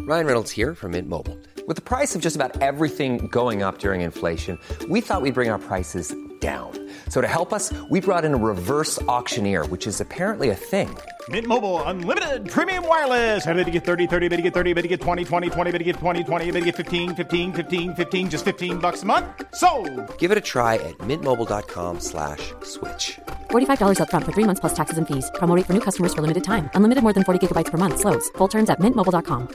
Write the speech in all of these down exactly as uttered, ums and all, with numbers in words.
Ryan Reynolds here from Mint Mobile. With the price of just about everything going up during inflation, we thought we'd bring our prices down. So to help us, we brought in a reverse auctioneer, which is apparently a thing. Mint Mobile Unlimited Premium Wireless. How to get thirty, thirty, how to get thirty, how to get twenty, twenty, twenty, how to get twenty, twenty, how to get fifteen, fifteen, fifteen, fifteen, just fifteen bucks a month? Sold! Give it a try at mintmobile.com slash switch. forty-five dollars up front for three months plus taxes and fees. Promo rate for new customers for limited time. Unlimited more than forty gigabytes per month. Slows full terms at mint mobile dot com.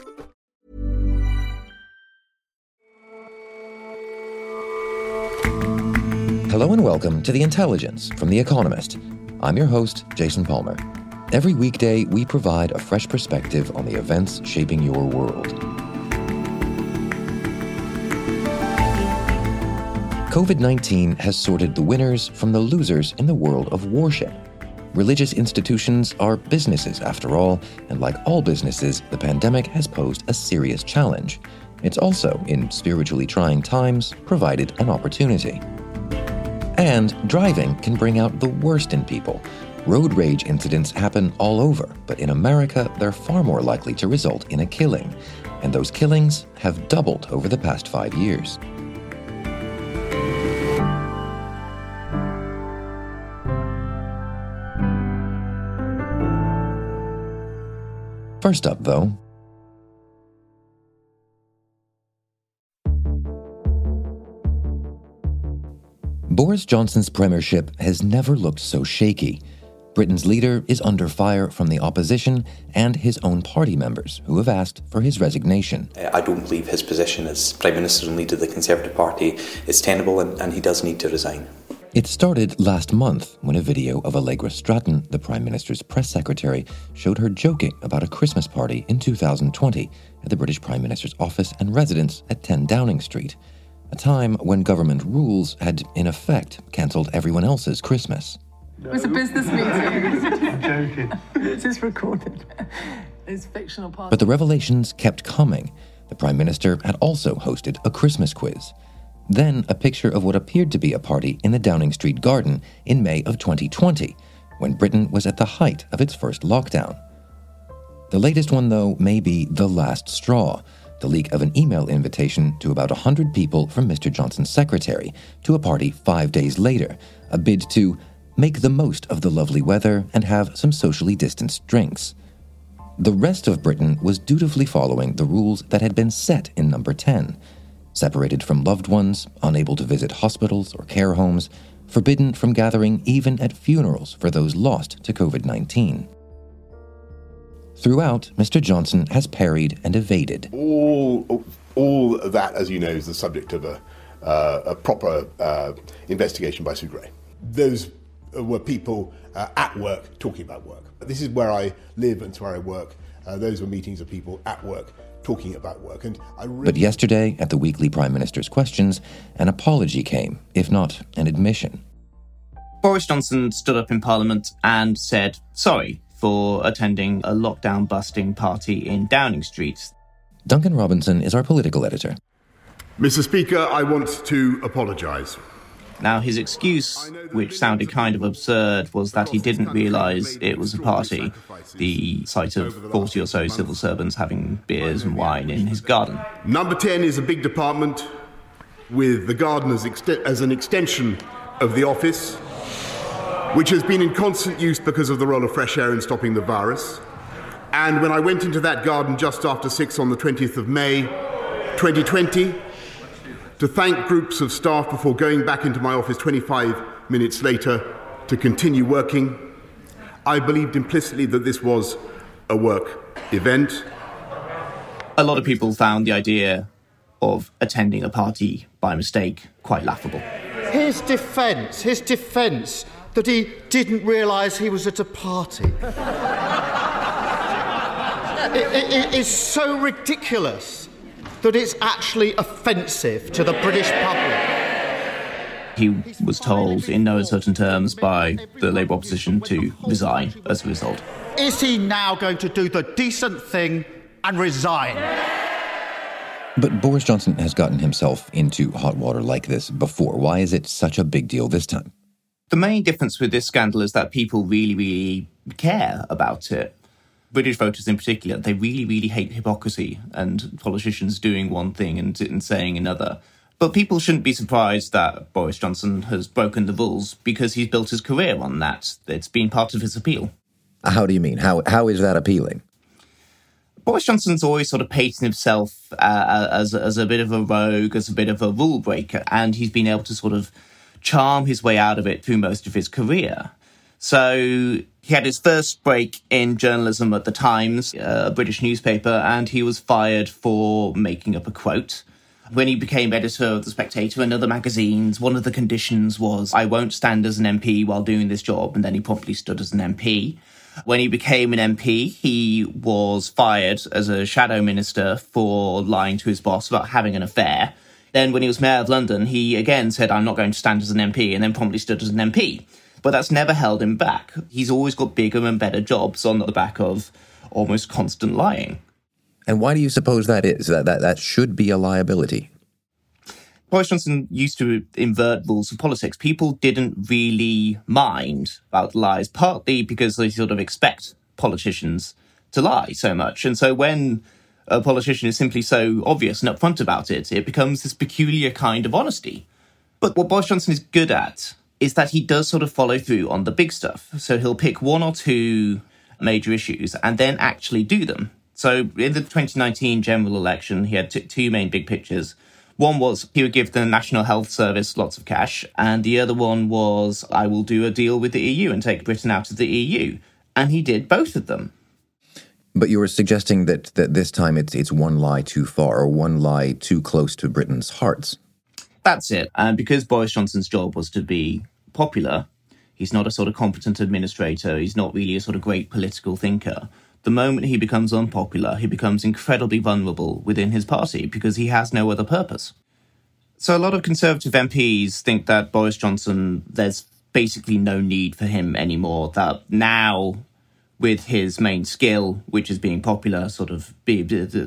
Hello and welcome to The Intelligence from The Economist. I'm your host, Jason Palmer. Every weekday, we provide a fresh perspective on the events shaping your world. covid nineteen has sorted the winners from the losers in the world of worship. Religious institutions are businesses, after all, and like all businesses, the pandemic has posed a serious challenge. It's also, in spiritually trying times, provided an opportunity. And driving can bring out the worst in people. Road rage incidents happen all over, but in America, they're far more likely to result in a killing. And those killings have doubled over the past five years. First up, though, Boris Johnson's premiership has never looked so shaky. Britain's leader is under fire from the opposition and his own party members, who have asked for his resignation. I don't believe his position as Prime Minister and leader of the Conservative Party is tenable, and, and he does need to resign. It started last month when a video of Allegra Stratton, the Prime Minister's press secretary, showed her joking about a Christmas party in two thousand twenty at the British Prime Minister's office and residence at ten Downing Street, a time when government rules had, in effect, cancelled everyone else's Christmas. It was a business meeting. I'm joking. It is recorded. It's fictional part. But the revelations kept coming. The Prime Minister had also hosted a Christmas quiz. Then a picture of what appeared to be a party in the Downing Street garden in May of twenty twenty, when Britain was at the height of its first lockdown. The latest one, though, may be the last straw, the leak of an email invitation to about one hundred people from Mister Johnson's secretary to a party five days later, a bid to make the most of the lovely weather and have some socially distanced drinks. The rest of Britain was dutifully following the rules that had been set in Number ten. Separated from loved ones, unable to visit hospitals or care homes, forbidden from gathering even at funerals for those lost to covid nineteen. Throughout, Mister Johnson has parried and evaded. All, all of that, as you know, is the subject of a, uh, a proper uh, investigation by Sue Gray. Those were people uh, at work talking about work. This is where I live and it's where I work. Uh, those were meetings of people at work talking about work. And I really but yesterday, at the weekly Prime Minister's Questions, an apology came, if not an admission. Boris Johnson stood up in Parliament and said sorry for attending a lockdown-busting party in Downing Street. Duncan Robinson is our political editor. Mister Speaker, I want to apologise. Now, his excuse, which sounded kind of absurd, was that he didn't realise it was a party, the site of forty or so civil servants having beers and wine in his garden. Number ten is a big department with the garden as, ext- as an extension of the office, which has been in constant use because of the role of fresh air in stopping the virus. And when I went into that garden just after six on the twentieth of May, twenty twenty, to thank groups of staff before going back into my office twenty-five minutes later to continue working, I believed implicitly that this was a work event. A lot of people found the idea of attending a party by mistake quite laughable. His defence, his defence that he didn't realise he was at a party. it, it, it is so ridiculous that it's actually offensive to the British public. He was told in no uncertain terms by the Labour opposition to resign as a result. Is he now going to do the decent thing and resign? But Boris Johnson has gotten himself into hot water like this before. Why is it such a big deal this time? The main difference with this scandal is that people really, really care about it. British voters in particular, they really, really hate hypocrisy and politicians doing one thing and, and saying another. But people shouldn't be surprised that Boris Johnson has broken the rules because he's built his career on that. It's been part of his appeal. How do you mean? How How is that appealing? Boris Johnson's always sort of painted himself uh, as, as a bit of a rogue, as a bit of a rule breaker, and he's been able to sort of charm his way out of it through most of his career. So he had his first break in journalism at The Times, a British newspaper, and he was fired for making up a quote. When he became editor of The Spectator and other magazines, one of the conditions was, I won't stand as an M P while doing this job, and then he promptly stood as an M P. When he became an M P, he was fired as a shadow minister for lying to his boss about having an affair. Then when he was mayor of London, he again said, I'm not going to stand as an M P, and then promptly stood as an M P. But that's never held him back. He's always got bigger and better jobs on the back of almost constant lying. And why do you suppose that is? That that, that should be a liability? Boris Johnson used to invert rules of politics. People didn't really mind about lies, partly because they sort of expect politicians to lie so much. And so when a politician is simply so obvious and upfront about it, it becomes this peculiar kind of honesty. But what Boris Johnson is good at is that he does sort of follow through on the big stuff. So he'll pick one or two major issues and then actually do them. So in the twenty nineteen general election, he had t- two main big pictures. One was he would give the National Health Service lots of cash, and the other one was I will do a deal with the E U and take Britain out of the E U. And he did both of them. But you were suggesting that, that this time it's it's one lie too far, or one lie too close to Britain's hearts. That's it. And because Boris Johnson's job was to be popular, he's not a sort of competent administrator, he's not really a sort of great political thinker. The moment he becomes unpopular, he becomes incredibly vulnerable within his party because he has no other purpose. So a lot of Conservative M Ps think that Boris Johnson, there's basically no need for him anymore, that now with his main skill, which is being popular, sort of be,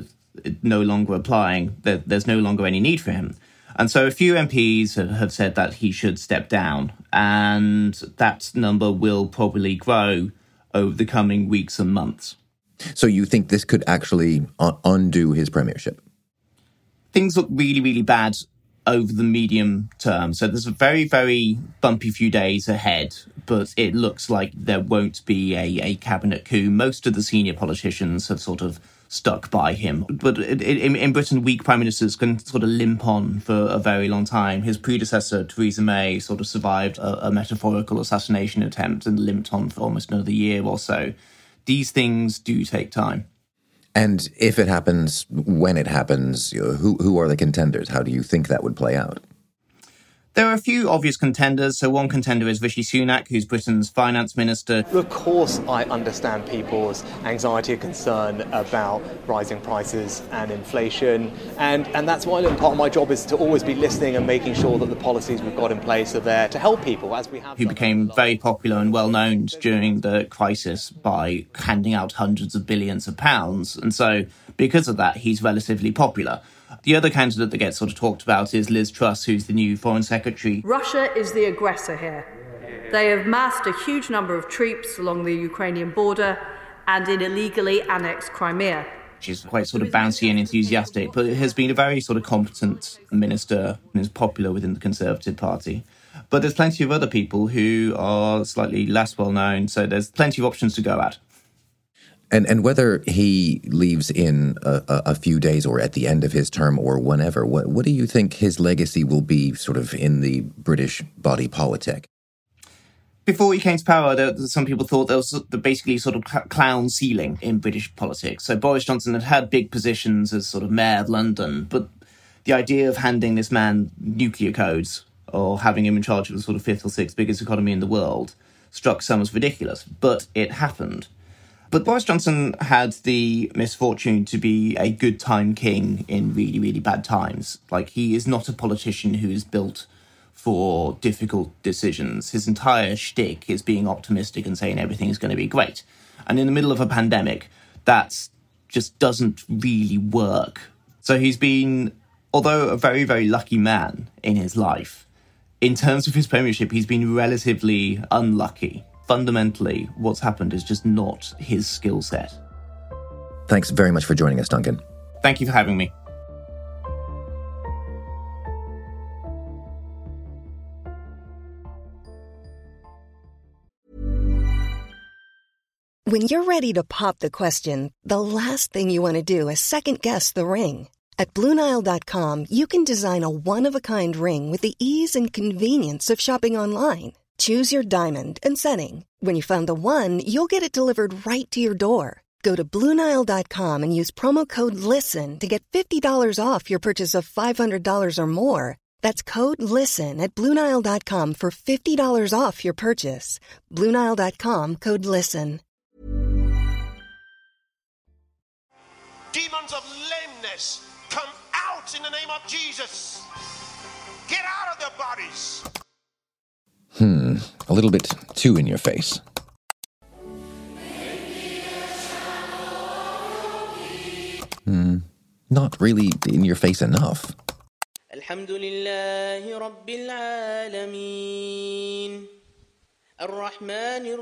no longer applying, that there's no longer any need for him. And so a few M Ps have said that he should step down, and that number will probably grow over the coming weeks and months. So you think this could actually un- undo his premiership? Things look really, really bad over the medium term. So there's a very, very bumpy few days ahead, but it looks like there won't be a, a cabinet coup. Most of the senior politicians have sort of stuck by him. But in, in Britain, weak prime ministers can sort of limp on for a very long time. His predecessor, Theresa May, sort of survived a, a metaphorical assassination attempt and limped on for almost another year or so. These things do take time. And if it happens, when it happens, who who are the contenders? How do you think that would play out? There are a few obvious contenders. So one contender is Rishi Sunak, who's Britain's finance minister. Of course, I understand people's anxiety and concern about rising prices and inflation. And, and that's why part of my job is to always be listening and making sure that the policies we've got in place are there to help people, as we have. Who became very popular and well known during the crisis by handing out hundreds of billions of pounds. And so because of that, he's relatively popular. The other candidate that gets sort of talked about is Liz Truss, who's the new Foreign Secretary. Russia is the aggressor here. They have massed a huge number of troops along the Ukrainian border and in illegally annexed Crimea. She's quite sort of bouncy and enthusiastic, but has been a very sort of competent minister and is popular within the Conservative Party. But there's plenty of other people who are slightly less well known, so there's plenty of options to go at. And and whether he leaves in a, a few days or at the end of his term or whenever, what what do you think his legacy will be sort of in the British body politic? Before he came to power, there, some people thought there was the basically sort of clown ceiling in British politics. So Boris Johnson had had big positions as sort of mayor of London, but the idea of handing this man nuclear codes or having him in charge of the sort of fifth or sixth biggest economy in the world struck some as ridiculous. But it happened. But Boris Johnson had the misfortune to be a good time king in really, really bad times. Like, he is not a politician who is built for difficult decisions. His entire shtick is being optimistic and saying everything is going to be great. And in the middle of a pandemic, that just doesn't really work. So he's been, although a very, very lucky man in his life, in terms of his premiership, he's been relatively unlucky. Fundamentally, what's happened is just not his skill set. Thanks very much for joining us, Duncan. Thank you for having me. When you're ready to pop the question, the last thing you want to do is second-guess the ring. At Blue Nile dot com, you can design a one-of-a-kind ring with the ease and convenience of shopping online. Choose your diamond and setting. When you find the one, you'll get it delivered right to your door. Go to Blue Nile dot com and use promo code LISTEN to get fifty dollars off your purchase of five hundred dollars or more. That's code LISTEN at Blue Nile dot com for fifty dollars off your purchase. Blue Nile dot com, code LISTEN. Demons of lameness, come out in the name of Jesus. Get out of their bodies. Hmm, a little bit too in your face. Hmm, not really in your face enough. Alhamdulillahi Rabbil Alameen. Ar-Rahmanir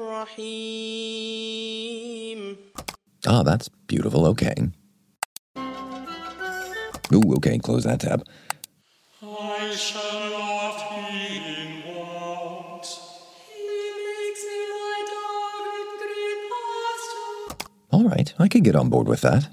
Rahim. Ah, that's beautiful. Okay. Ooh, okay, close that tab. I shall not be in want. He makes me lie down in green pasture. All right, I could get on board with that.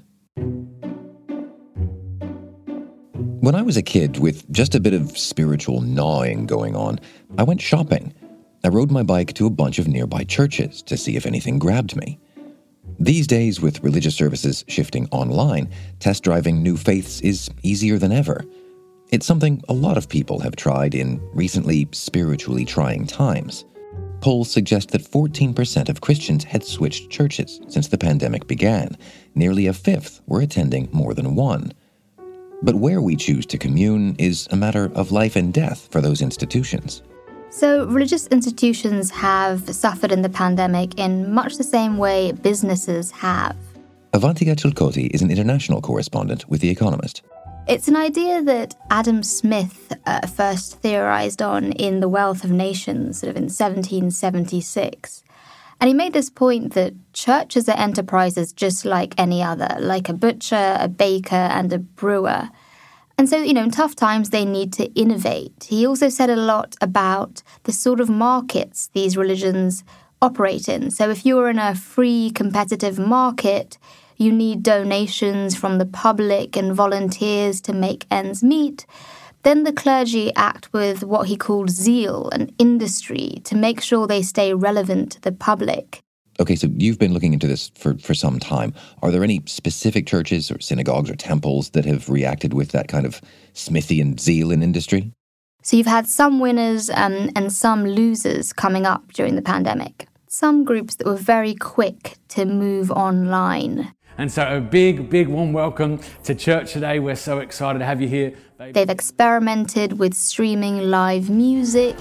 When I was a kid with just a bit of spiritual gnawing going on, I went shopping. I rode my bike to a bunch of nearby churches to see if anything grabbed me. These days, with religious services shifting online, test driving new faiths is easier than ever. It's something a lot of people have tried in recently spiritually trying times. Polls suggest that fourteen percent of Christians had switched churches since the pandemic began. Nearly a fifth were attending more than one. But where we choose to commune is a matter of life and death for those institutions. So religious institutions have suffered in the pandemic in much the same way businesses have. Avantika Chilkoti is an international correspondent with The Economist. It's an idea that Adam Smith uh, first theorized on in The Wealth of Nations, sort of in seventeen seventy-six. And he made this point that churches are enterprises just like any other, like a butcher, a baker, and a brewer. And so, you know, in tough times, they need to innovate. He also said a lot about the sort of markets these religions operate in. So if you're in a free, competitive market, you need donations from the public and volunteers to make ends meet. Then the clergy act with what he called zeal and industry to make sure they stay relevant to the public. Okay, so you've been looking into this for, for some time. Are there any specific churches or synagogues or temples that have reacted with that kind of Smithian zeal in industry? So you've had some winners um, and some losers coming up during the pandemic. Some groups that were very quick to move online. And so a big, big warm welcome to church today. We're so excited to have you here. They've experimented with streaming live music.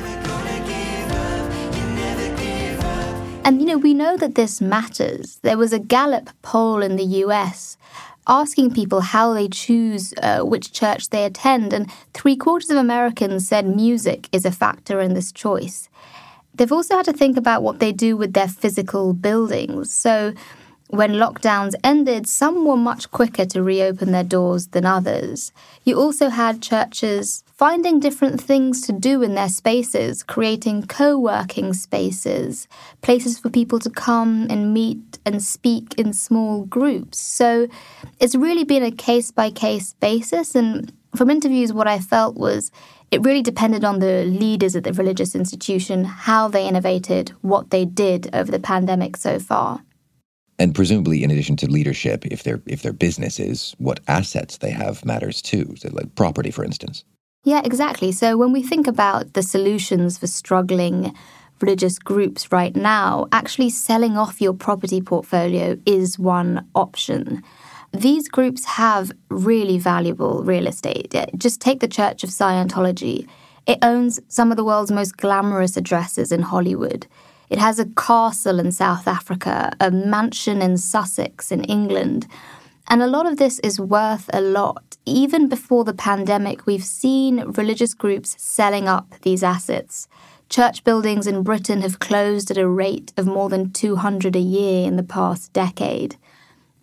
And, you know, we know that this matters. There was a Gallup poll in the U S asking people how they choose uh, which church they attend, and three quarters of Americans said music is a factor in this choice. They've also had to think about what they do with their physical buildings. So when lockdowns ended, some were much quicker to reopen their doors than others. You also had churches finding different things to do in their spaces, creating co-working spaces, places for people to come and meet and speak in small groups. So it's really been a case-by-case basis. And from interviews, what I felt was it really depended on the leaders at the religious institution, how they innovated, what they did over the pandemic so far. And presumably, in addition to leadership, if their if their business is, what assets they have matters too, so like property, for instance. Yeah, exactly. So when we think about the solutions for struggling religious groups right now, actually selling off your property portfolio is one option. These groups have really valuable real estate. Just take the Church of Scientology. It owns some of the world's most glamorous addresses in Hollywood. It has a castle in South Africa, a mansion in Sussex in England. And a lot of this is worth a lot. Even before the pandemic, we've seen religious groups selling up these assets. Church buildings in Britain have closed at a rate of more than two hundred a year in the past decade.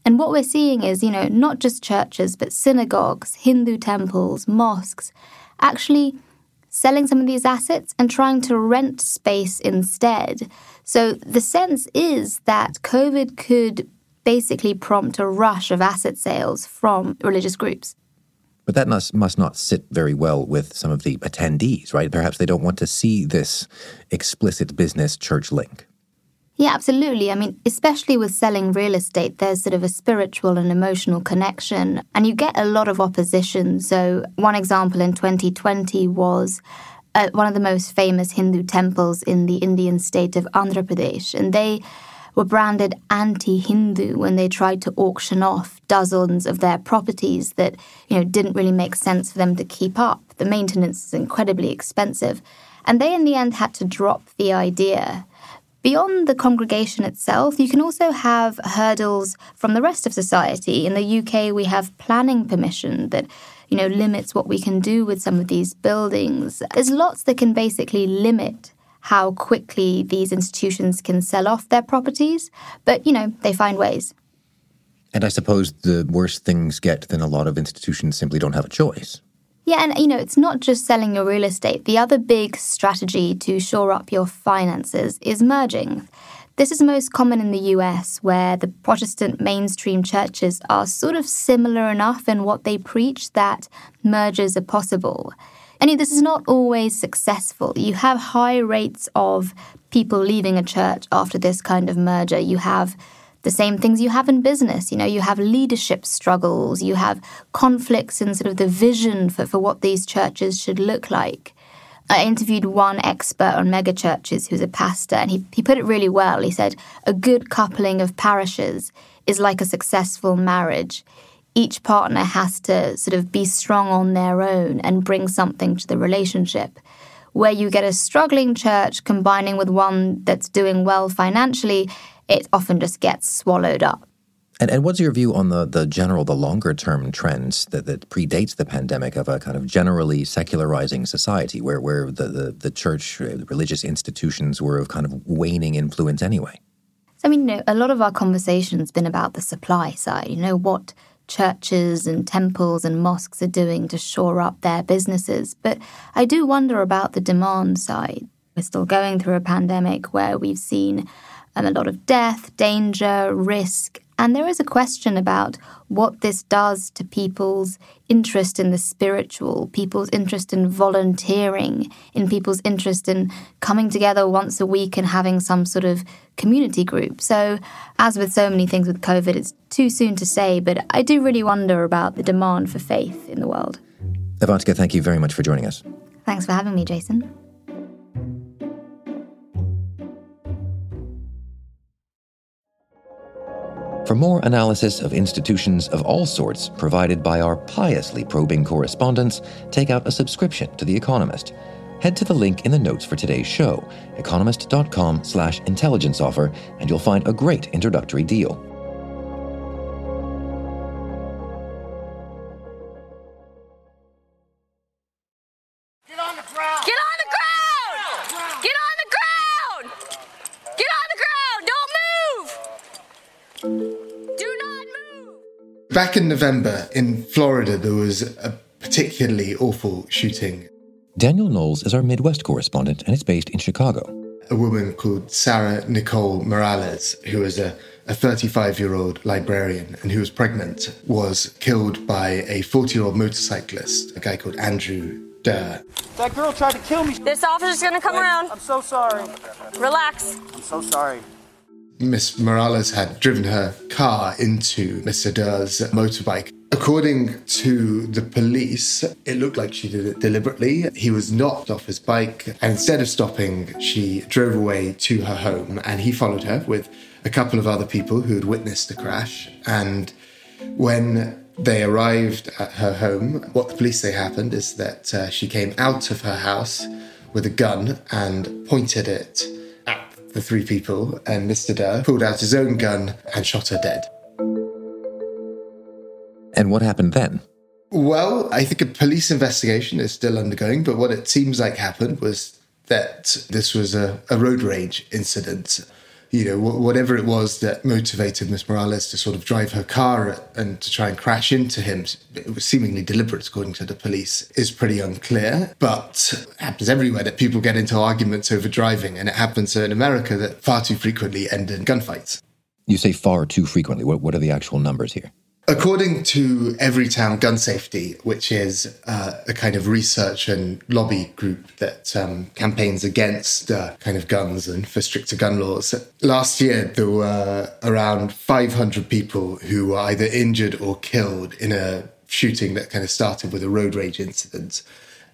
And what we're seeing is, you know, not just churches, but synagogues, Hindu temples, mosques, actually selling some of these assets and trying to rent space instead. So the sense is that COVID could basically prompt a rush of asset sales from religious groups. But that must, must not sit very well with some of the attendees, right? Perhaps they don't want to see this explicit business-church link. Yeah, absolutely. I mean, especially with selling real estate, there's sort of a spiritual and emotional connection, and you get a lot of opposition. So one example in twenty twenty was uh, one of the most famous Hindu temples in the Indian state of Andhra Pradesh, and they were branded anti-Hindu when they tried to auction off dozens of their properties that, you know, didn't really make sense for them to keep up. The maintenance is incredibly expensive, and they in the end had to drop the idea. Beyond the congregation itself, you can also have hurdles from the rest of society. In the U K, we have planning permission that, you know, limits what we can do with some of these buildings. There's lots that can basically limit how quickly these institutions can sell off their properties, but, you know, they find ways. And I suppose the worse things get, then a lot of institutions simply don't have a choice. Yeah, and, you know, it's not just selling your real estate. The other big strategy to shore up your finances is merging. This is most common in the U S, where the Protestant mainstream churches are sort of similar enough in what they preach that mergers are possible. And this is not always successful. You have high rates of people leaving a church after this kind of merger. You have the same things you have in business. You know, you have leadership struggles, you have conflicts in sort of the vision for, for what these churches should look like. I interviewed one expert on megachurches who's a pastor, and he, he put it really well. He said, a good coupling of parishes is like a successful marriage. Each partner has to sort of be strong on their own and bring something to the relationship. Where you get a struggling church combining with one that's doing well financially, it often just gets swallowed up. And, and what's your view on the, the general, the longer-term trends that, that predates the pandemic of a kind of generally secularizing society where, where the, the, the church, the religious institutions were of kind of waning influence anyway? So, I mean, you know, a lot of our conversation's been about the supply side, you know, what churches and temples and mosques are doing to shore up their businesses. But I do wonder about the demand side. We're still going through a pandemic where we've seen um, a lot of death, danger, risk. And there is a question about what this does to people's interest in the spiritual, people's interest in volunteering, in people's interest in coming together once a week and having some sort of community group. So, as with so many things with COVID, it's too soon to say, but I do really wonder about the demand for faith in the world. Avantika, thank you very much for joining us. Thanks for having me, Jason. For more analysis of institutions of all sorts provided by our piously probing correspondents, take out a subscription to The Economist. Head to the link in the notes for today's show, economist.com slash intelligence offer, and you'll find a great introductory deal. Get on the ground! Get on the ground! Get on the ground! Get on the ground! Don't move! Do not move! Back in November in Florida, there was a particularly awful shooting. Daniel Knowles is our Midwest correspondent, and it's based in Chicago. A woman called Sarah Nicole Morales, who was a, a thirty-five-year-old librarian and who was pregnant, was killed by a forty-year-old motorcyclist, a guy called Andrew Durr. That girl tried to kill me. This officer's gonna come around. I'm so sorry. Relax. I'm so sorry. Miss Morales had driven her car into Mister Durr's motorbike. According to the police, it looked like she did it deliberately. He was knocked off his bike, and instead of stopping, she drove away to her home, and he followed her with a couple of other people who had witnessed the crash. And when they arrived at her home, what the police say happened is that uh, she came out of her house with a gun and pointed it at the three people, and Mister Durr pulled out his own gun and shot her dead. And what happened then? Well, I think a police investigation is still undergoing, but what it seems like happened was that this was a, a road rage incident. you know, whatever it was that motivated Miss Morales to sort of drive her car and to try and crash into him, it was seemingly deliberate, according to the police, is pretty unclear. But it happens everywhere that people get into arguments over driving, and it happens in America that far too frequently end in gunfights. You say far too frequently. What, what are the actual numbers here? According to Everytown Gun Safety, which is uh, a kind of research and lobby group that um, campaigns against uh, kind of guns and for stricter gun laws, last year there were around five hundred people who were either injured or killed in a shooting that kind of started with a road rage incident.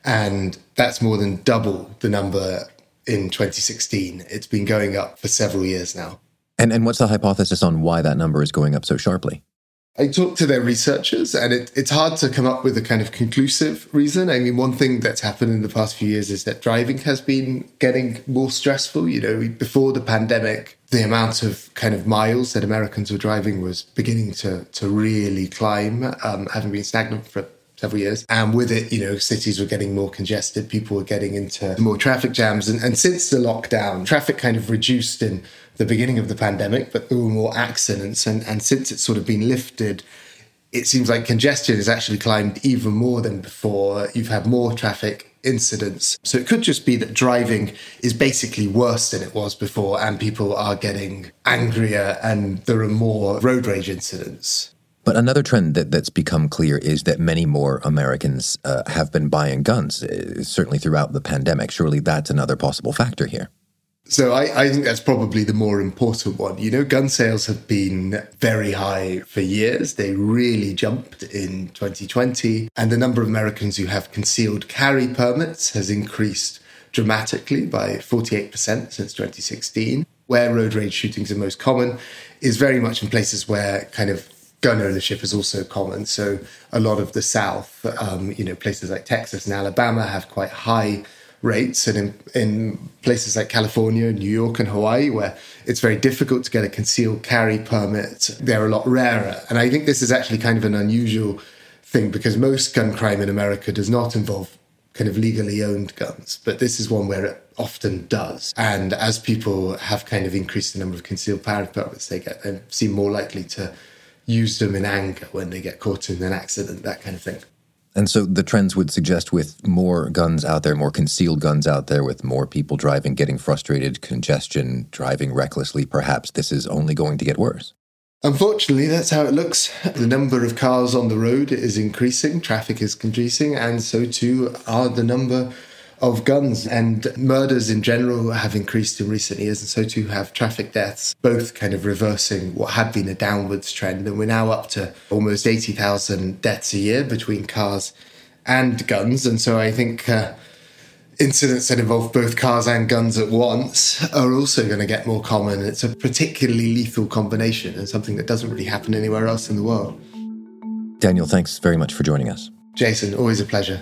And that's more than double the number in twenty sixteen. It's been going up for several years now. And, and what's the hypothesis on why that number is going up so sharply? I talked to their researchers, and it, it's hard to come up with a kind of conclusive reason. I mean, one thing that's happened in the past few years is that driving has been getting more stressful. You know, before the pandemic, the amount of kind of miles that Americans were driving was beginning to, to really climb, um, having been stagnant for several years. And with it, you know, cities were getting more congested. People were getting into more traffic jams. And, and since the lockdown, traffic kind of reduced in the beginning of the pandemic, but there were more accidents. And, and since it's sort of been lifted, it seems like congestion has actually climbed even more than before. You've had more traffic incidents. So it could just be that driving is basically worse than it was before, and people are getting angrier and there are more road rage incidents. But another trend that, that's become clear is that many more Americans uh, have been buying guns, uh, certainly throughout the pandemic. Surely that's another possible factor here. So I, I think that's probably the more important one. You know, gun sales have been very high for years. They really jumped in twenty twenty. And the number of Americans who have concealed carry permits has increased dramatically by forty-eight percent since twenty sixteen. Where road rage shootings are most common is very much in places where kind of gun ownership is also common. So a lot of the South, um, you know, places like Texas and Alabama have quite high rates, and in, in places like California, New York and Hawaii, where it's very difficult to get a concealed carry permit, they're a lot rarer. And I think this is actually kind of an unusual thing, because most gun crime in America does not involve kind of legally owned guns, but this is one where it often does. And as people have kind of increased the number of concealed carry permits they get, they seem more likely to use them in anger when they get caught in an accident, that kind of thing. And so the trends would suggest, with more guns out there, more concealed guns out there, with more people driving, getting frustrated, congestion, driving recklessly, perhaps this is only going to get worse. Unfortunately, that's how it looks. The number of cars on the road is increasing, traffic is increasing, and so too are the number of guns. And murders in general have increased in recent years, and so too have traffic deaths, both kind of reversing what had been a downwards trend. And we're now up to almost eighty thousand deaths a year between cars and guns. And so I think uh, incidents that involve both cars and guns at once are also going to get more common. It's a particularly lethal combination, and something that doesn't really happen anywhere else in the world. Daniel, thanks very much for joining us. Jason, always a pleasure.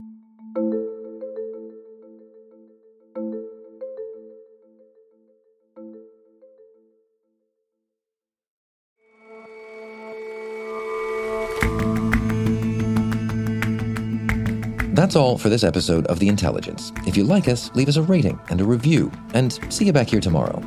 That's all for this episode of The Intelligence. If you like us, leave us a rating and a review, and see you back here tomorrow.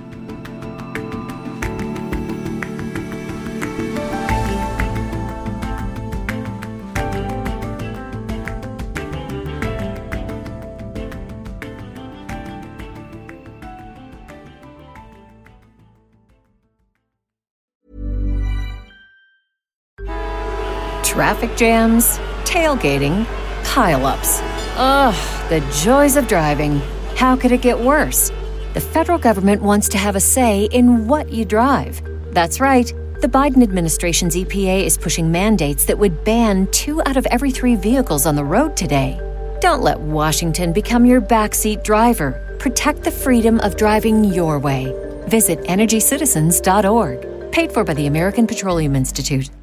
Traffic jams, tailgating, pile-ups. Ugh, the joys of driving. How could it get worse? The federal government wants to have a say in what you drive. That's right. The Biden administration's E P A is pushing mandates that would ban two out of every three vehicles on the road today. Don't let Washington become your backseat driver. Protect the freedom of driving your way. Visit energy citizens dot org. Paid for by the American Petroleum Institute.